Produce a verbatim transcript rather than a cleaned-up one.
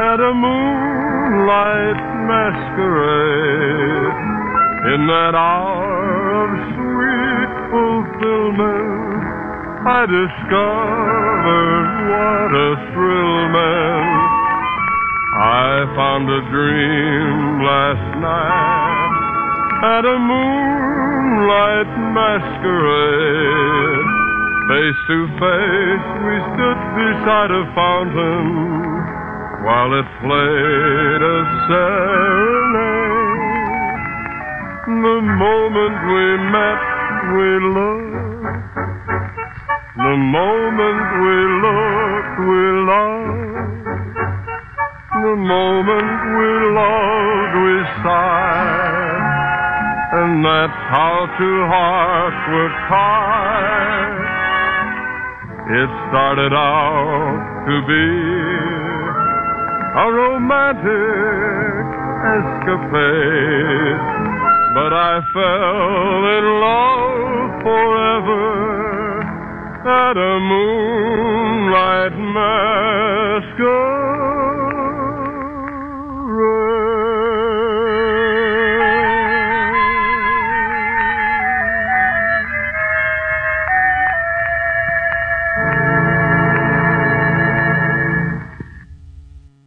at a moonlight masquerade. In that hour of sweet fulfillment, I discovered what a thrill meant. I found a dream last night at a moonlight masquerade. Face to face we stood beside a fountain while it played a serenade. The moment we met, we looked. The moment we looked, we loved. The moment we loved, we sighed. And that's how two hearts were tied. It started out to be a romantic escapade, but I fell in love forever at a moonlight masquerade.